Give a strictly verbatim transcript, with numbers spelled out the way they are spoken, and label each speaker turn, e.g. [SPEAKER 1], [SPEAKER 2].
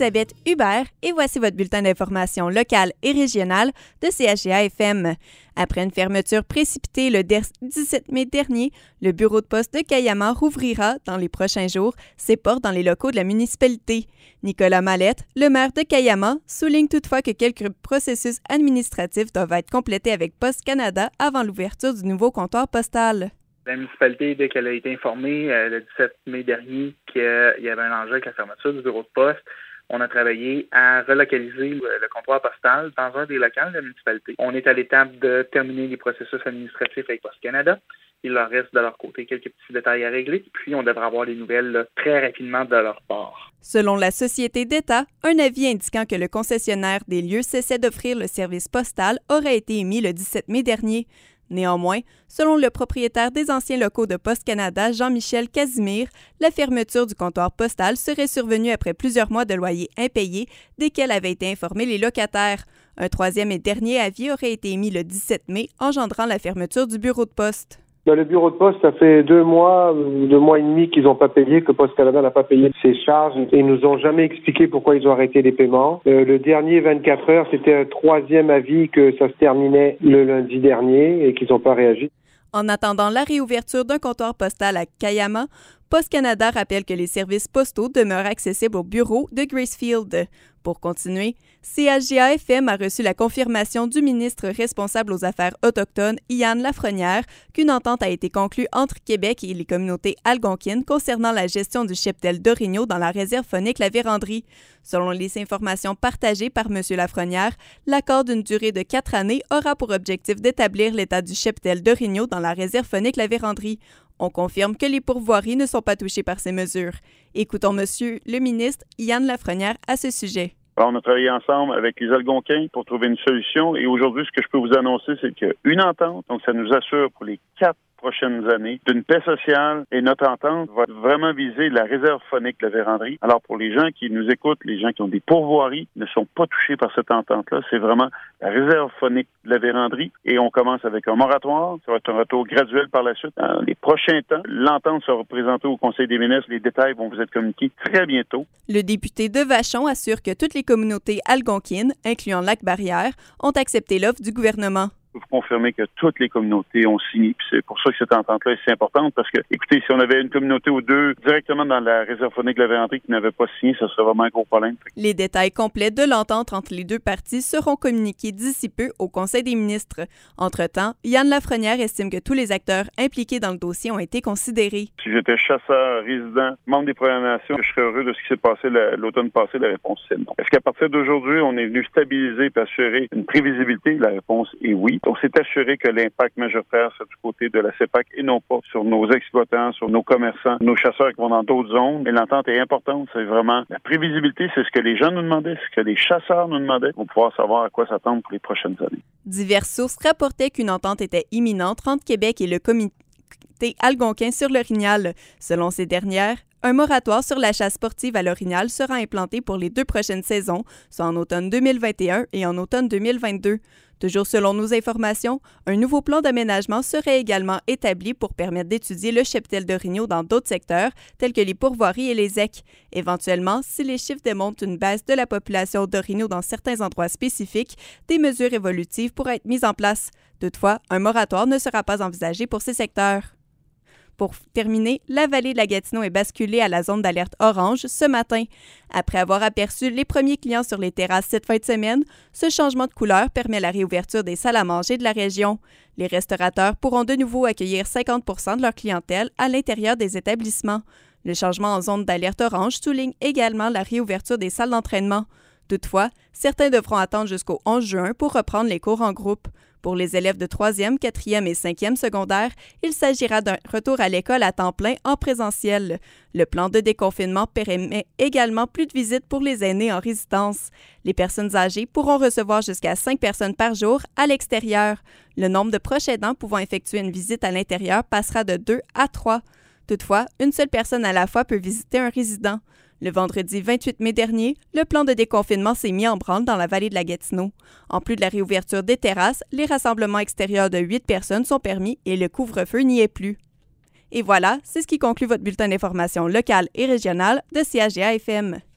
[SPEAKER 1] Elisabeth Hubert et voici votre bulletin d'information locale et régionale de C H G A F M. Après une fermeture précipitée le dix-sept mai dernier, le bureau de poste de Cayama rouvrira dans les prochains jours ses portes dans les locaux de la municipalité. Nicolas Mallette, le maire de Cayama, souligne toutefois que quelques processus administratifs doivent être complétés avec Poste Canada avant l'ouverture du nouveau comptoir postal.
[SPEAKER 2] La municipalité, dès qu'elle a été informée euh, le dix-sept mai dernier qu'il y avait un enjeu avec la fermeture du bureau de poste, on a travaillé à relocaliser le, le comptoir postal dans un des locaux de la municipalité. On est à l'étape de terminer les processus administratifs avec Poste Canada. Il leur reste de leur côté quelques petits détails à régler, puis on devra avoir les nouvelles là, très rapidement de leur part.
[SPEAKER 1] Selon la Société d'État, un avis indiquant que le concessionnaire des lieux cessait d'offrir le service postal aurait été émis le dix-sept mai dernier. Néanmoins, selon le propriétaire des anciens locaux de Poste Canada, Jean-Michel Casimir, la fermeture du comptoir postal serait survenue après plusieurs mois de loyers impayés desquels avaient été informés les locataires. Un troisième et dernier avis aurait été émis le dix-sept mai, engendrant la fermeture du bureau de poste.
[SPEAKER 3] Ben, le bureau de poste, ça fait deux mois, deux mois et demi qu'ils n'ont pas payé, que Poste Canada n'a pas payé ses charges. Et ils nous ont jamais expliqué pourquoi ils ont arrêté les paiements. Euh, le dernier vingt-quatre heures, c'était un troisième avis que ça se terminait le lundi dernier et qu'ils n'ont pas réagi.
[SPEAKER 1] En attendant la réouverture d'un comptoir postal à Cayama, Poste Canada rappelle que les services postaux demeurent accessibles au bureau de Gracefield. Pour continuer, C H G A F M a reçu la confirmation du ministre responsable aux Affaires autochtones, Yann Lafrenière, qu'une entente a été conclue entre Québec et les communautés algonquines concernant la gestion du cheptel d'Origno dans la réserve faunique La Vérandrie. Selon les informations partagées par M. Lafrenière, l'accord d'une durée de quatre années aura pour objectif d'établir l'état du cheptel d'Origno dans la réserve faunique La Vérandrie. On confirme que les pourvoiries ne sont pas touchées par ces mesures. Écoutons Monsieur le ministre Yann Lafrenière à ce sujet.
[SPEAKER 4] Alors, on a travaillé ensemble avec les Algonquins pour trouver une solution et aujourd'hui, ce que je peux vous annoncer, c'est qu'il y a une entente, donc ça nous assure pour les quatre prochaines années d'une paix sociale et notre entente va vraiment viser la réserve faunique de la Vérandrie. Alors, pour les gens qui nous écoutent, les gens qui ont des pourvoiries ne sont pas touchés par cette entente-là. C'est vraiment la réserve faunique de la Vérandrie et on commence avec un moratoire. Ça va être un retour graduel par la suite. Dans les prochains temps, l'entente sera présentée au Conseil des ministres. Les détails vont vous être communiqués très bientôt.
[SPEAKER 1] Le député de Vachon assure que toutes les communautés algonquines, incluant Lac-Barrière, ont accepté l'offre du gouvernement.
[SPEAKER 4] Je peux vous confirmer que toutes les communautés ont signé. Puis c'est pour ça que cette entente-là est si importante parce que, écoutez, si on avait une communauté ou deux directement dans la réserve faunique de la Vérandrie qui n'avait pas signé, ça serait vraiment un gros problème.
[SPEAKER 1] Les détails complets de l'entente entre les deux parties seront communiqués d'ici peu au Conseil des ministres. Entre-temps, Yann Lafrenière estime que tous les acteurs impliqués dans le dossier ont été considérés.
[SPEAKER 4] Si j'étais chasseur, résident, membre des Premières Nations, je serais heureux de ce qui s'est passé l'automne passé. La réponse c'est non. Est-ce qu'à partir d'aujourd'hui, on est venu stabiliser et assurer une prévisibilité? La réponse est oui. On s'est assuré que l'impact majoritaire, c'est du côté de la C E P A C et non pas sur nos exploitants, sur nos commerçants, nos chasseurs qui vont dans d'autres zones. Et l'entente est importante. C'est vraiment la prévisibilité. C'est ce que les gens nous demandaient, ce que les chasseurs nous demandaient pour pouvoir savoir à quoi s'attendre pour les prochaines années.
[SPEAKER 1] Diverses sources rapportaient qu'une entente était imminente entre Québec et le comité algonquin sur l'Orignal. Selon ces dernières, un moratoire sur la chasse sportive à l'Orignal sera implanté pour les deux prochaines saisons, soit en automne deux mille vingt et un et en automne deux mille vingt-deux. Toujours selon nos informations, un nouveau plan d'aménagement serait également établi pour permettre d'étudier le cheptel d'Origno dans d'autres secteurs, tels que les pourvoiries et les écs. Éventuellement, si les chiffres démontrent une baisse de la population d'Origno dans certains endroits spécifiques, des mesures évolutives pourraient être mises en place. Toutefois, un moratoire ne sera pas envisagé pour ces secteurs. Pour terminer, la vallée de la Gatineau est basculée à la zone d'alerte orange ce matin. Après avoir aperçu les premiers clients sur les terrasses cette fin de semaine, ce changement de couleur permet la réouverture des salles à manger de la région. Les restaurateurs pourront de nouveau accueillir cinquante pour cent de leur clientèle à l'intérieur des établissements. Le changement en zone d'alerte orange souligne également la réouverture des salles d'entraînement. Toutefois, certains devront attendre jusqu'au onze juin pour reprendre les cours en groupe. Pour les élèves de troisième, quatrième et cinquième secondaire, il s'agira d'un retour à l'école à temps plein en présentiel. Le plan de déconfinement permet également plus de visites pour les aînés en résidence. Les personnes âgées pourront recevoir jusqu'à cinq personnes par jour à l'extérieur. Le nombre de proches aidants pouvant effectuer une visite à l'intérieur passera de deux à trois. Toutefois, une seule personne à la fois peut visiter un résident. Le vendredi vingt-huit mai dernier, le plan de déconfinement s'est mis en branle dans la vallée de la Gatineau. En plus de la réouverture des terrasses, les rassemblements extérieurs de huit personnes sont permis et le couvre-feu n'y est plus. Et voilà, c'est ce qui conclut votre bulletin d'information locale et régionale de C H G A F M.